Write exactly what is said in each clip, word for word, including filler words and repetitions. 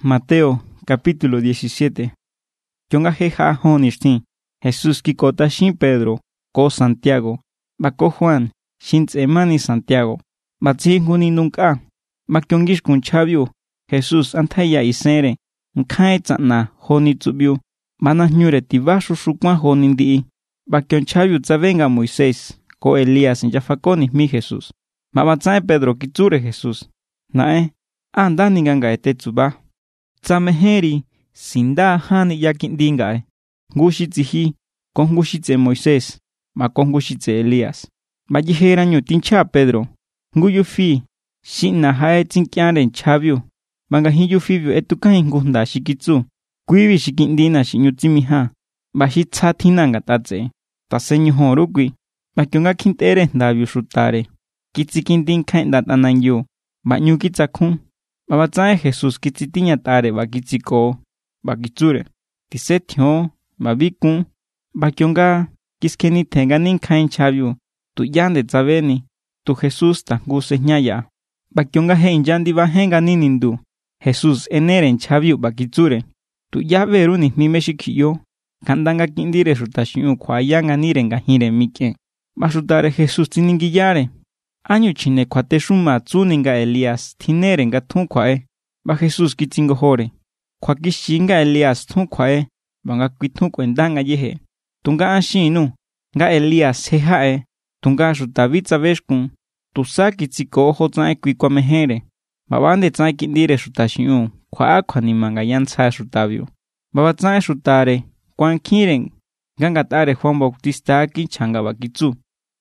Mateo capítulo diecisiete. Kyonga jeja honishtin, Jesús kikota shin Pedro, ko Santiago, bako Juan, shin tsemani Santiago, batsi huni nunka, bakyongish kun chabyu, Jesús antaya isere, nkai tsana honi tsubyu, mana nyure tibashu shukwan honindi, bakyon chabyu tsavenga Moisés, ko Elías yafakoni mi Jesús. Mabatsae Pedro kitsure Jesús, nae, anda ninganga ete tsuba. Tsameheri, sinda hani yakindingae, ngushitzihi, con ngushitze Moisés, ma con ngushitze Elías. Bayihera nyutincha Pedro, nguyufi, shina hae tsinkyaren chabyu, bangahi yufibyu etukain gunda shikitsu, kuibi shikindina shinyutsimiha, bahitsatinanga tatse, tasenyuho rukwi, bakyonga kintere ndabyu shutare, kitsikindin kain datanangyu, banyukitsakun. Babatsae Jesús kitsitiña tare bakitsiko, bakitsure, tisetio, babikun, bakyonga kiskeni tenganin kain chabyu, tu yande tsabeni, tu Jesús tanguse nyaya, bakyonga hein yandi bahenga ninindu, Jesús eneren chabyu bakitsure, tu yaberu ni mimeshikiyo, kandanga kindire shutashiu kwa yanga nirenga hire mike, bashutare Jesús tiningiyare. Año chine kwate shuma tsuninga Elías tinerenga tunkwae, ba Jesús kitsingo hore, kwa kishinga Elías tunkwae, banga kwitunkwe yehe, tunga ashinu, nga Elías hehae, tunga shutavitsa veshkun, tusa kitsiko ojo tsae kwikwa mehere, babande tsae kindire shutashiu, kwa akwa ni manga yantsa shutavio, baba tsae shutare, kwan kiren, ganga tare Juan Bautista aki changa bakitsu.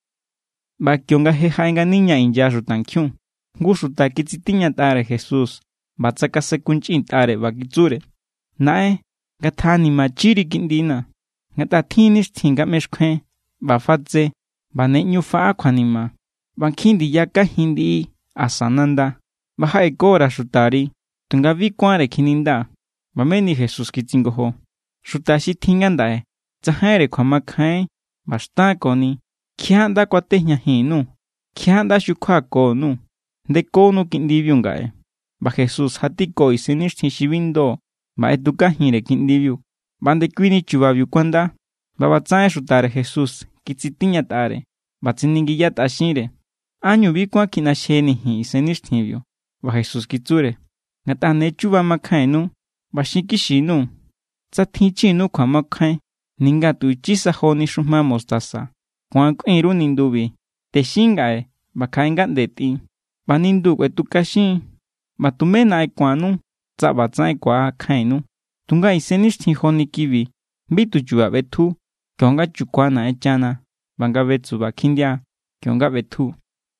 Bakyonga jejaenga niña inyaru tankyun, ngushuta kitsitiña tare Jesús, batsaka sekunchin tare bakitsure. Nae, gatani machiri kindina, gatatinis tinga meshkwe, bafatze, baneñu fa kwanima, bankindi yaka hindi asananda, baha ekora shutari, tunga vikware kininda, bameni Jesús kitsingoho, shutashi tingandae, tsahere kwa makhae, bashta koni, kianda kwa tehnya hinu, kianda shukwa konu, de konu kindivyu ngae. Ba Jesús hatiko isenish tishibindo, ba eduka hire kindivyu, bande kwini chubavyu kwanda, ba batsae shutare Jesús, kitsitinya tare, batsiningiyat ashire. Anyu bikwa kinasheni hi isenish tivyu, ba Jesús kitsure, ngata nechuba makhaenu, ba shikishinu, tsatichinu kwa makhae, ninga tuichisa honi shumma mostasa. Juan iru nindubi, te shingae, bakainga deti, banindu etukashin, batumena ekwanu, tsabatsa kwa kainu, tunga isenish tihoni kibi, bitu jua betu, kyonga chukwana echana, banga betsu bakindia, kyonga betu.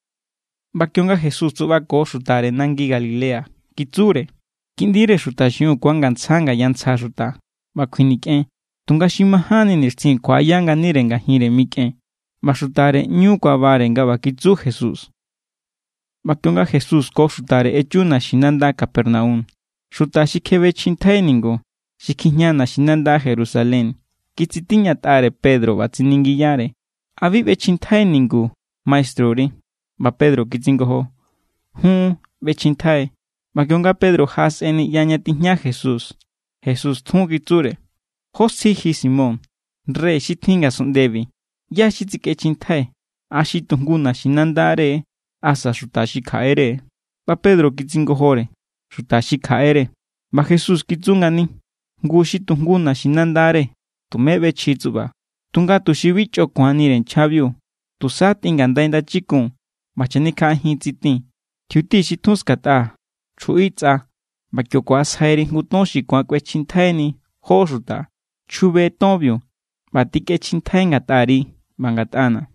Bakyonga Jesús tuba ko shutare nangi Galilea, kitsure, kindire shutashiu kwangan tsanga yantsa shuta, bakwinike, tunga shimahani nirtin kwa yanga nirenga hire mike. Bashutare nyukwa barenga bakitsu Jesús. Bakyonga Jesús ko shutare echuna shinanda Capernaum. Shutashi kebe chintainingo, shikinyana shinanda Jerusalén. Kitsitinya tare Pedro batsiningiyare. Avive chintainingo, maestrori. Ba Pedro kitsingoho. Hun, bechintai. Bakyonga Pedro has eni yanyatinya Jesús. Jesús tun kitsure. Hosihi Simón. Re shitinga sondevi. Ya shitsike chintai, ashi tunguna shinandare, asa shutashi kaere. Ba Pedro kitsingo hore, shutashi kaere. Ba Jesús kitsungani, ngushi tunguna shinandare, tumebe chitsuba. Tunga tushibicho kwaniren chabyu, tusat ingandainda chikun, bachanika hintsitin, tiuti shituskata, chuitza, bakyokwa sairi ngutonshi kwa kwe chintaini, ho shuta, chube tobyu, batike chintai ngatari. Bangatana.